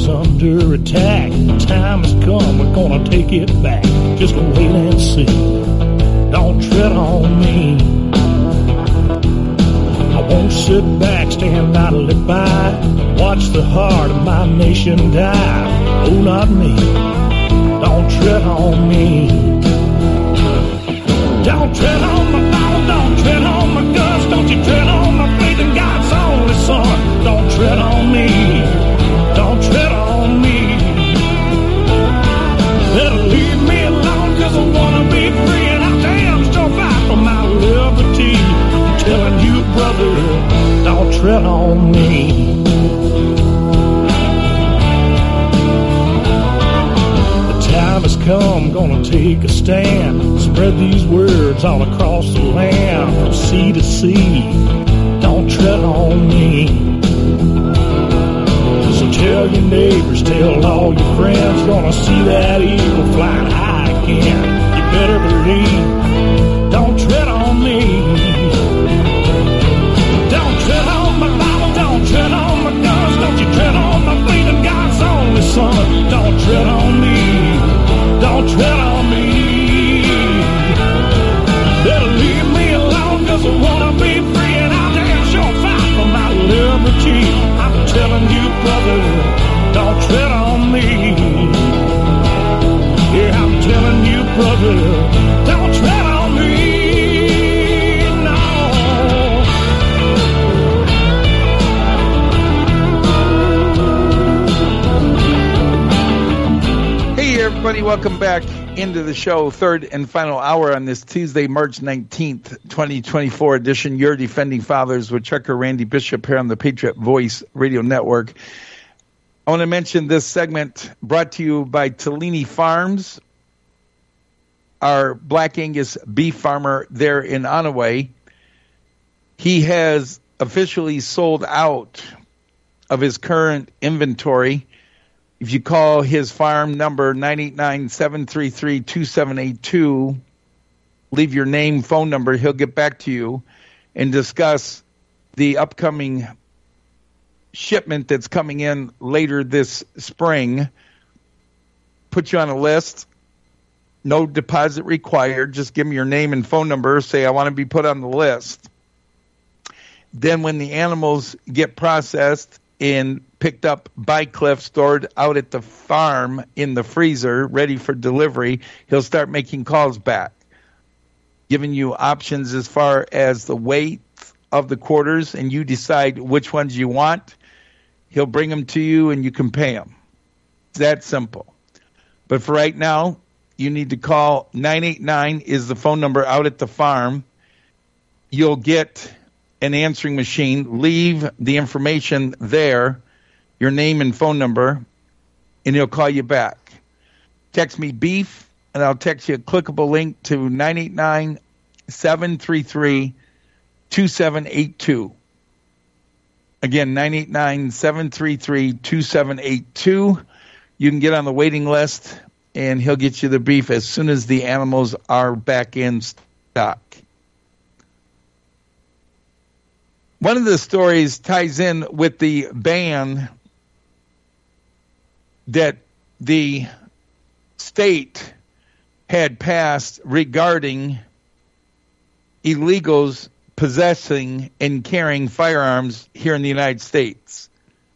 under attack. The time has come, we're gonna take it back. Just wait and see. Don't tread on me. I won't sit back, stand idly by. Watch the heart of my nation die. Oh, not me. Don't tread on me. Don't tread on my Bible, don't tread on my guns. Don't you tread on my faith in God's only Son. Don't tread on me. Don't tread on me. Better leave me alone, cause I wanna be free. And I damn sure fight for my liberty. I'm telling you, brother, don't tread on me. The time has come, gonna take a stand. Spread these words all across the land, from sea to sea. Don't tread on me. So tell your neighbors, tell all your friends, gonna see that eagle flying high again. You better believe, don't tread on me. Don't tread on my Bible, don't tread on my guns. Don't you tread on my faith in God's only Son. Don't tread on me. Don't tread on me. Better leave me alone, cause I wanna be free. And I'll damn sure fight for my liberty. I'm telling you, brother, don't tread on me. Yeah, I'm telling you, brother, don't tread on me. No. Hey, everybody, welcome back into the show, third and final hour on this Tuesday, March 19th, 2024 edition. Your Defending Fathers with Chucker Randy Bishop here on the Patriot Voice Radio Network. I want to mention this segment brought to you by Tellini Farms, our Black Angus beef farmer there in Onaway. He has officially sold out of his current inventory. If you call his farm number 989-733-2782, leave your name, phone number, he'll get back to you and discuss the upcoming shipment that's coming in later this spring. Put you on a list. No deposit required. Just give me your name and phone number. Say, I want to be put on the list. Then when the animals get processed and picked up by Cliff, stored out at the farm in the freezer, ready for delivery, he'll start making calls back, giving you options as far as the weight of the quarters, and you decide which ones you want. He'll bring them to you, and you can pay them. It's that simple. But for right now, you need to call 989 is the phone number out at the farm. You'll get an answering machine. Leave the information there, your name and phone number, and he'll call you back. Text me beef, and I'll text you a clickable link to 989-733-2782. Again, 989-733-2782. You can get on the waiting list, and he'll get you the beef as soon as the animals are back in stock. One of the stories ties in with the ban that the state had passed regarding illegals possessing and carrying firearms here in the United States.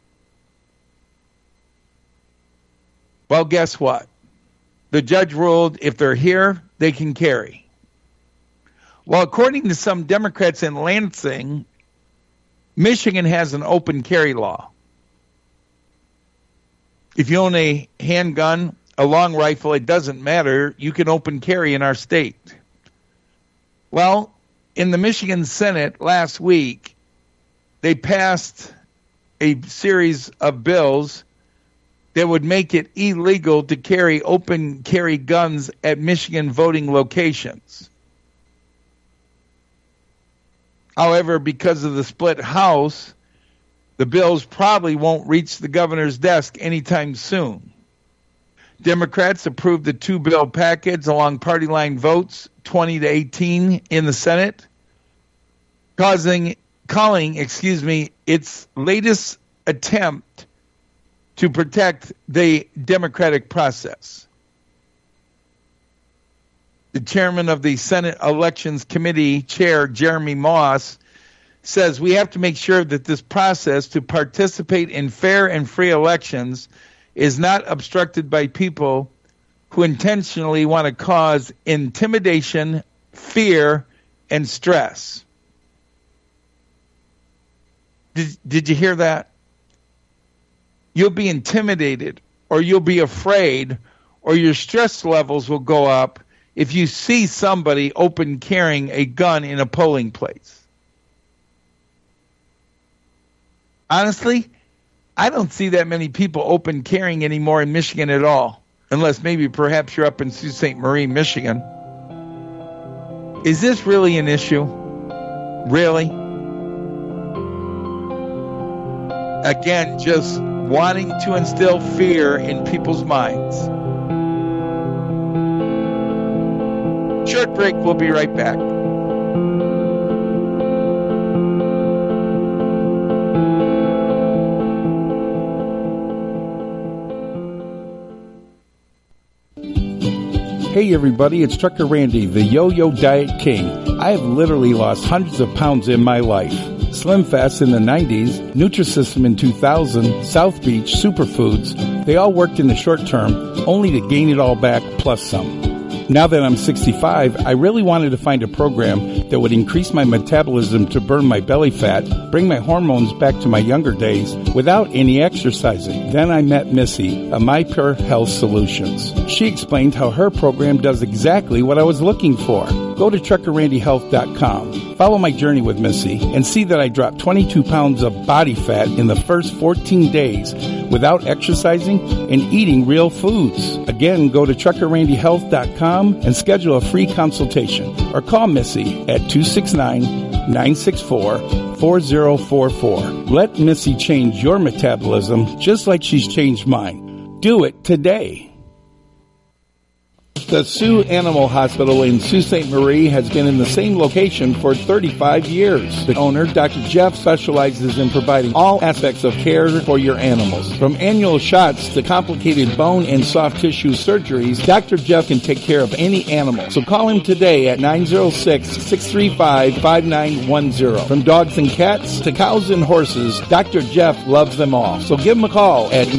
Well, guess what? The judge ruled if they're here, they can carry. Well, according to some Democrats in Lansing, Michigan has an open carry law. If you own a handgun, a long rifle, it doesn't matter. You can open carry in our state. Well, in the Michigan Senate last week, they passed a series of bills that would make it illegal to carry open carry guns at Michigan voting locations. However, because of the split House, the bills probably won't reach the governor's desk anytime soon. Democrats approved the two-bill package along party line votes, 20-18 in the Senate, calling its latest attempt to protect the democratic process. The chairman of the Senate Elections Committee, Chair Jeremy Moss, says we have to make sure that this process to participate in fair and free elections is not obstructed by people who intentionally want to cause intimidation, fear, and stress. Did you hear that? You'll be intimidated, or you'll be afraid, or your stress levels will go up if you see somebody open carrying a gun in a polling place. Honestly, I don't see that many people open carrying anymore in Michigan at all, unless maybe perhaps you're up in Sault Ste. Marie, Michigan. Is this really an issue? Really? Again, just wanting to instill fear in people's minds. Short break, we'll be right back. Hey everybody, it's Trucker Randy, the Yo-Yo Diet King. I have literally lost hundreds of pounds in my life. Slim Fast in the 90s, Nutrisystem in 2000, South Beach, Superfoods, they all worked in the short term, only to gain it all back plus some. Now that I'm 65, I really wanted to find a program that would increase my metabolism to burn my belly fat, bring my hormones back to my younger days without any exercising. Then I met Missy, a My Pure Health Solutions. She explained how her program does exactly what I was looking for. Go to TruckerRandyHealth.com. Follow my journey with Missy and see that I dropped 22 pounds of body fat in the first 14 days without exercising and eating real foods. Again, go to TruckerRandyHealth.com and schedule a free consultation or call Missy at 269-964-4044. Let Missy change your metabolism just like she's changed mine. Do it today. The Sioux Animal Hospital in Sault Ste. Marie has been in the same location for 35 years. The owner, Dr. Jeff, specializes in providing all aspects of care for your animals. From annual shots to complicated bone and soft tissue surgeries, Dr. Jeff can take care of any animal. So call him today at 906-635-5910. From dogs and cats to cows and horses, Dr. Jeff loves them all. So give him a call at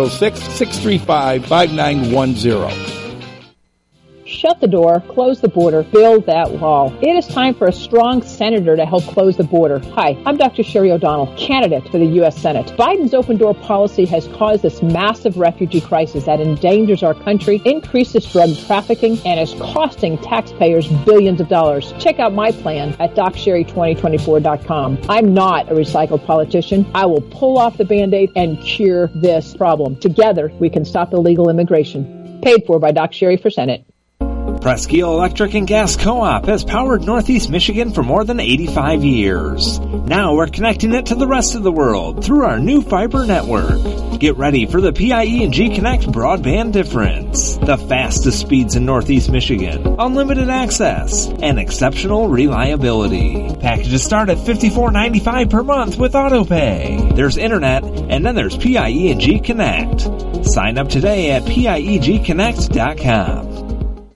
906-635-5910. Shut the door, close the border, build that wall. It is time for a strong senator to help close the border. Hi, I'm Dr. Sherry O'Donnell, candidate for the U.S. Senate. Biden's open door policy has caused this massive refugee crisis that endangers our country, increases drug trafficking, and is costing taxpayers billions of dollars. Check out my plan at DocSherry2024.com. I'm not a recycled politician. I will pull off the Band-Aid and cure this problem. Together, we can stop illegal immigration. Paid for by Doc Sherry for Senate. Presque Electric and Gas Co-op has powered Northeast Michigan for more than 85 years. Now we're connecting it to the rest of the world through our new fiber network. Get ready for the PIE&G Connect broadband difference. The fastest speeds in Northeast Michigan, unlimited access, and exceptional reliability. Packages start at $54.95 per month with AutoPay. There's internet, and then there's PIE&G Connect. Sign up today at PIEGConnect.com.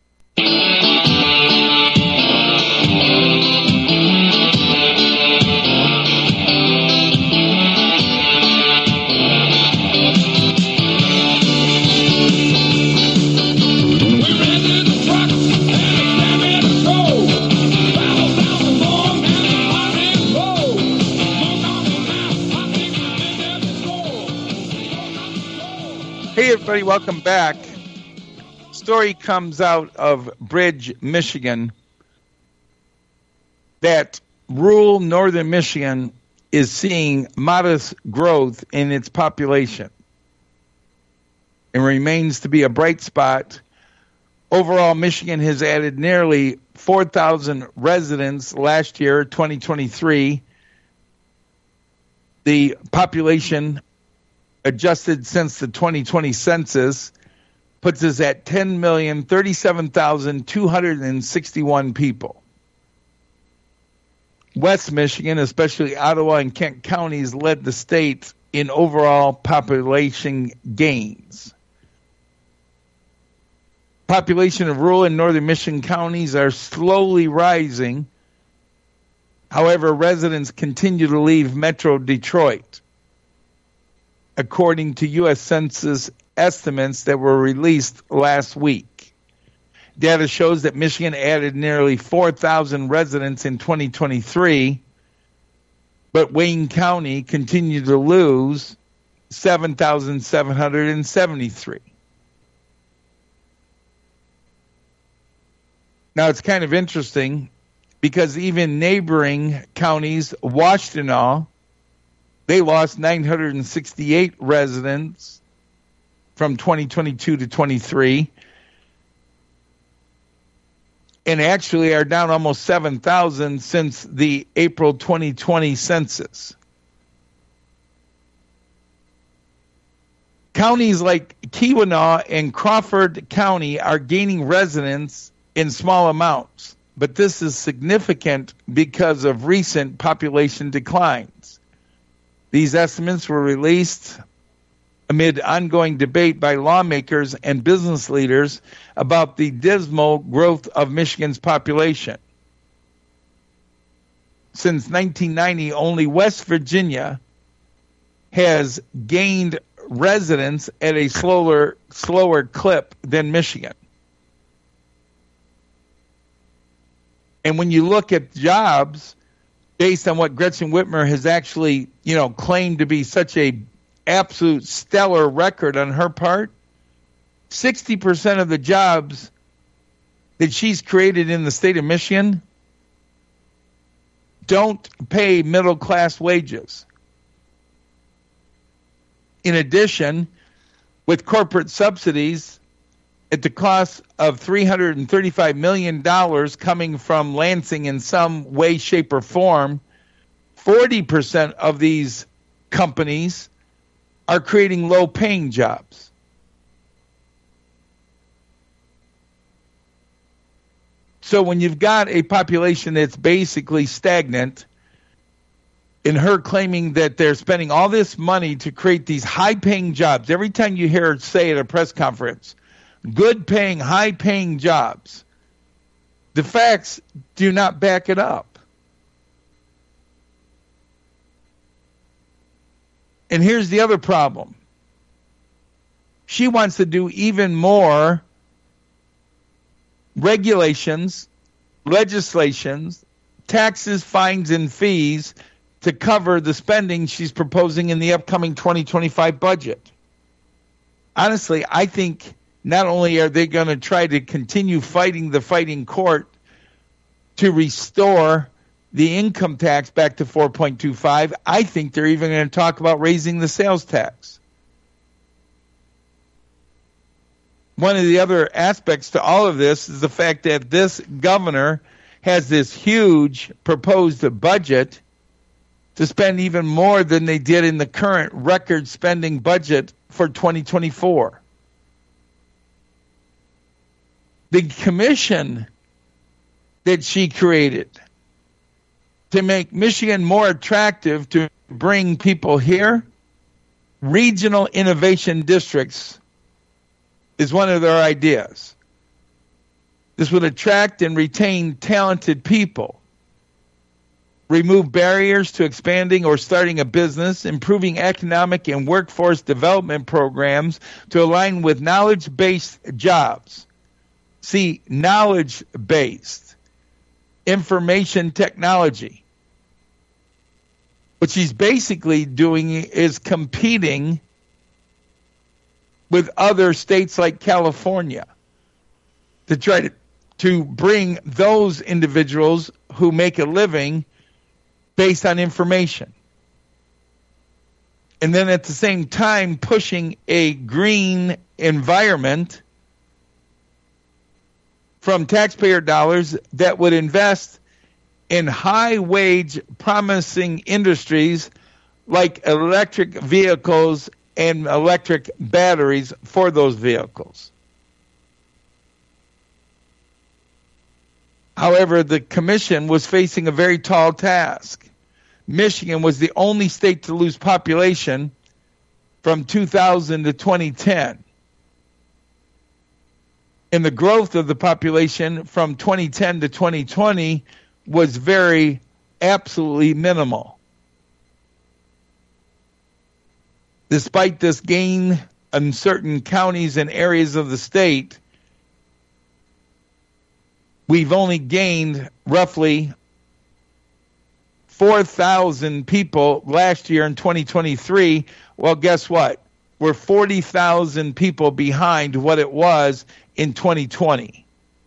Hey everybody, welcome back. Story comes out of Bridge, Michigan, that rural northern Michigan is seeing modest growth in its population and remains to be a bright spot. Overall, Michigan has added nearly 4,000 residents last year, 2023. The population adjusted since the 2020 census puts us at 10,037,261 people. West Michigan, especially Ottawa and Kent counties, led the state in overall population gains. Population of rural and northern Michigan counties are slowly rising. However, residents continue to leave Metro Detroit, according to U.S. Census estimates that were released last week. Data shows that Michigan added nearly 4,000 residents in 2023, but Wayne County continued to lose 7,773. Now, it's kind of interesting because even neighboring counties, Washtenaw, they lost 968 residents from 2022 to 23, and actually are down almost 7,000 since the April 2020 census. Counties like Keweenaw and Crawford County are gaining residents in small amounts, but this is significant because of recent population declines. These estimates were released amid ongoing debate by lawmakers and business leaders about the dismal growth of Michigan's population. Since 1990, only West Virginia has gained residents at a slower clip than Michigan. And when you look at jobs, based on what Gretchen Whitmer has actually, claimed to be such a absolute stellar record on her part, 60% of the jobs that she's created in the state of Michigan don't pay middle-class wages. In addition, with corporate subsidies at the cost of $335 million coming from Lansing in some way, shape, or form, 40% of these companies are creating low-paying jobs. So when you've got a population that's basically stagnant, and her claiming that they're spending all this money to create these high-paying jobs, every time you hear her say at a press conference, good-paying, high-paying jobs, the facts do not back it up. And here's the other problem. She wants to do even more regulations, legislations, taxes, fines, and fees to cover the spending she's proposing in the upcoming 2025 budget. Honestly, I think not only are they going to try to continue fighting the fighting court to restore the income tax back to 4.25, I think they're even going to talk about raising the sales tax. One of the other aspects to all of this is the fact that this governor has this huge proposed budget to spend even more than they did in the current record spending budget for 2024. The commission that she created to make Michigan more attractive to bring people here, regional innovation districts is one of their ideas. This would attract and retain talented people, remove barriers to expanding or starting a business, improving economic and workforce development programs to align with knowledge-based jobs. See, knowledge-based, information technology. What she's basically doing is competing with other states like California to try to bring those individuals who make a living based on information. And then at the same time pushing a green environment from taxpayer dollars that would invest in high-wage, promising industries like electric vehicles and electric batteries for those vehicles. However, the commission was facing a very tall task. Michigan was the only state to lose population from 2000 to 2010. And the growth of the population from 2010 to 2020 was absolutely minimal. Despite this gain in certain counties and areas of the state, we've only gained roughly 4,000 people last year in 2023. Well, guess what? We're 40,000 people behind what it was in 2020.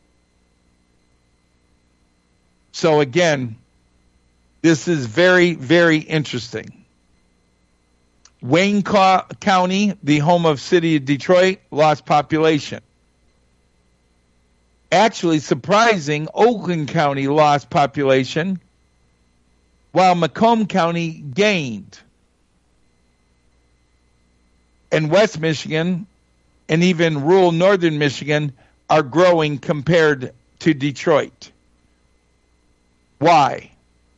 So again, this is very, very interesting. Wayne County, the home of city of Detroit, lost population. Actually, surprising, Oakland County lost population, while Macomb County gained. And West Michigan and even rural northern Michigan are growing compared to Detroit. Why?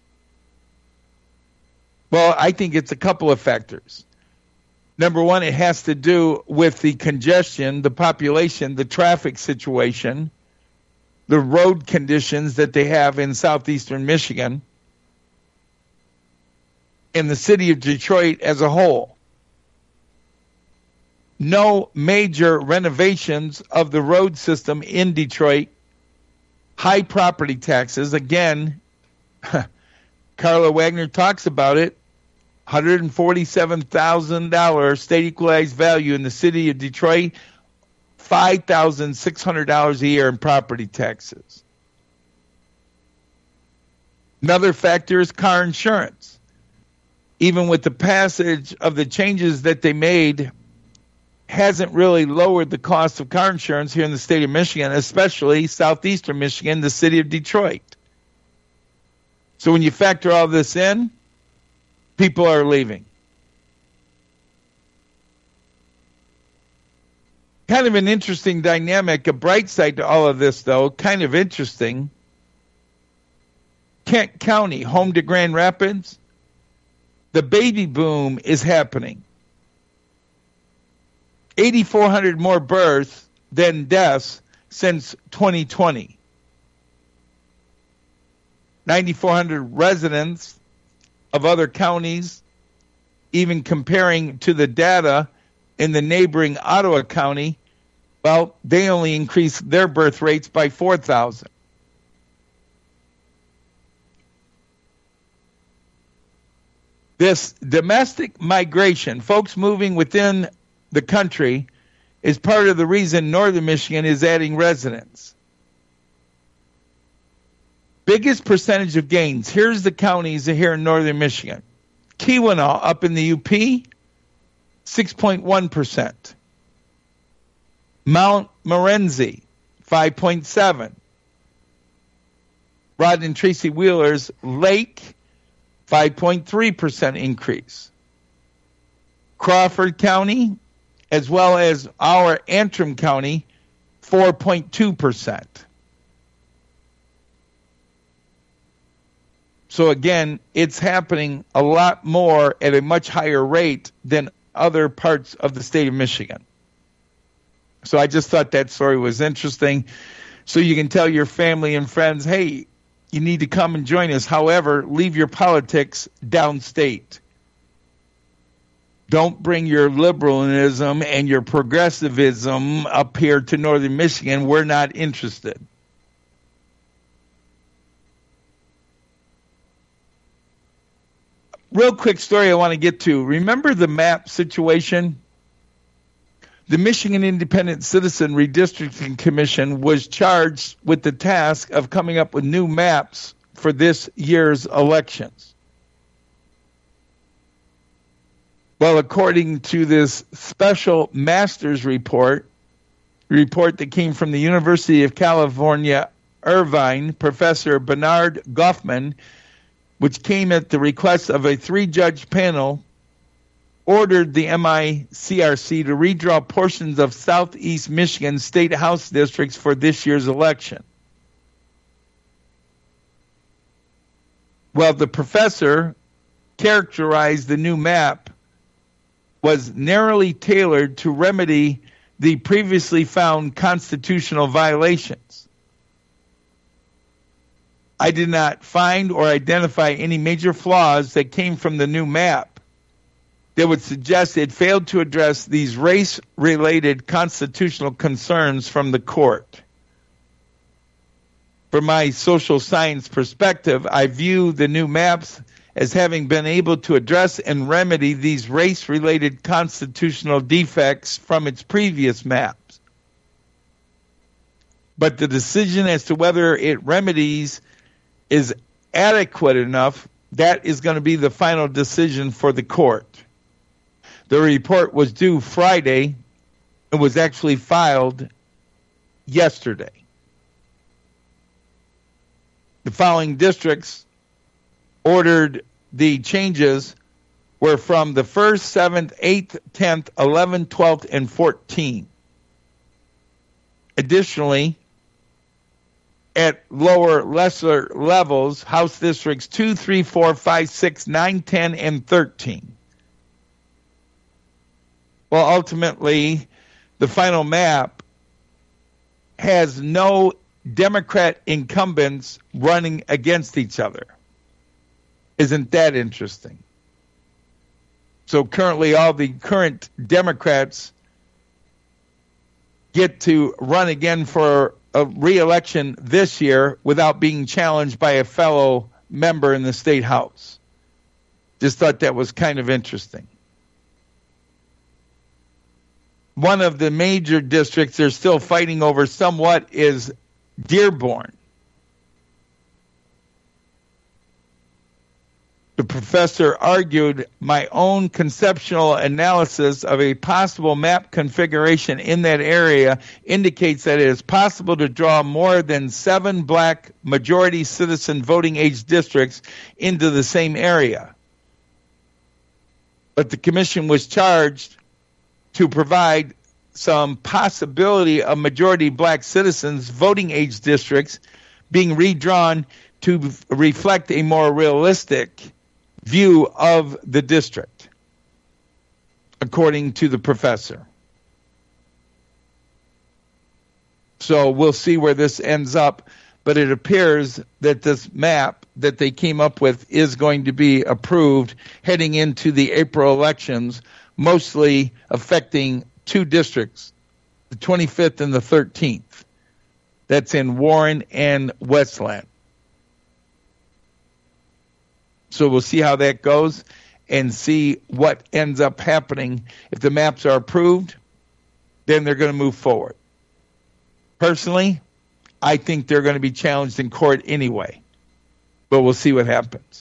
Well, I think it's a couple of factors. Number one, it has to do with the congestion, the population, the traffic situation, the road conditions that they have in southeastern Michigan, and the city of Detroit as a whole. No major renovations of the road system in Detroit. High property taxes. Again, Carla Wagner talks about it. $147,000 state equalized value in the city of Detroit, $5,600 a year in property taxes. Another factor is car insurance. Even with the passage of the changes that they made, hasn't really lowered the cost of car insurance here in the state of Michigan, especially southeastern Michigan, the city of Detroit. So when you factor all this in, people are leaving. Kind of an interesting dynamic, a bright side to all of this, though, kind of interesting. Kent County, home to Grand Rapids, the baby boom is happening. 8,400 more births than deaths since 2020. 9,400 residents of other counties, even comparing to the data in the neighboring Ottawa County, well, they only increased their birth rates by 4,000. This domestic migration, folks moving within the country, is part of the reason northern Michigan is adding residents. Biggest percentage of gains. Here's the counties here in northern Michigan. Keweenaw up in the UP, 6.1%. Mount Morency, 5.7%. Rod and Tracy Wheeler's Lake, 5.3% increase. Crawford County, as well as our Antrim County, 4.2%. So again, it's happening a lot more at a much higher rate than other parts of the state of Michigan. So I just thought that story was interesting. So you can tell your family and friends, hey, you need to come and join us. However, leave your politics downstate. Don't bring your liberalism and your progressivism up here to northern Michigan. We're not interested. Real quick story I want to get to. Remember the map situation? The Michigan Independent Citizen Redistricting Commission was charged with the task of coming up with new maps for this year's elections. Well, according to this special master's report that came from the University of California, Irvine, Professor Bernard Goffman, which came at the request of a 3-judge panel, ordered the MICRC to redraw portions of southeast Michigan state house districts for this year's election. Well, the professor characterized the new map was narrowly tailored to remedy the previously found constitutional violations. I did not find or identify any major flaws that came from the new map that would suggest it failed to address these race-related constitutional concerns from the court. From my social science perspective, I view the new maps as having been able to address and remedy these race-related constitutional defects from its previous maps. But the decision as to whether it remedies is adequate enough, that is going to be the final decision for the court. The report was due Friday and was actually filed yesterday. The following districts ordered the changes were from the 1st, 7th, 8th, 10th, 11th, 12th, and 14th. Additionally, at lower, lesser levels, House Districts 2, 3, 4, 5, 6, 9, 10, and 13. Well, ultimately, the final map has no Democrat incumbents running against each other. Isn't that interesting? So currently all the current Democrats get to run again for a re-election this year without being challenged by a fellow member in the state house. Just thought that was kind of interesting. One of the major districts they're still fighting over somewhat is Dearborn. The professor argued my own conceptual analysis of a possible map configuration in that area indicates that it is possible to draw more than 7 black majority citizen voting age districts into the same area. But the commission was charged to provide some possibility of majority black citizens voting age districts being redrawn to reflect a more realistic view of the district, according to the professor. So we'll see where this ends up, but it appears that this map that they came up with is going to be approved heading into the April elections, mostly affecting 2 districts, the 25th and the 13th. That's in Warren and Westland. So we'll see how that goes and see what ends up happening. If the maps are approved, then they're going to move forward. Personally, I think they're going to be challenged in court anyway, but we'll see what happens.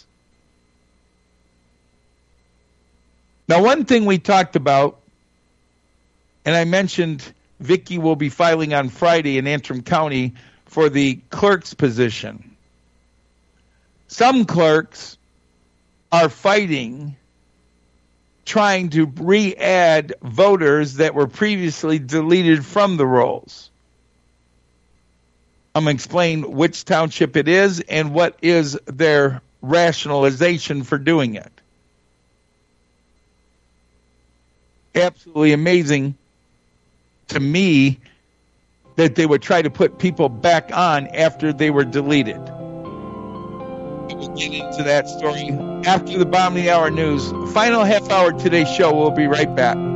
Now, one thing we talked about, and I mentioned Vicki will be filing on Friday in Antrim County for the clerk's position. Some clerks are fighting, trying to re-add voters that were previously deleted from the rolls. I'm going to explain which township it is and what is their rationalization for doing it. Absolutely amazing to me that they would try to put people back on after they were deleted. We'll get into that story after the Bottom of the Hour news. Final half hour today's show. We'll be right back.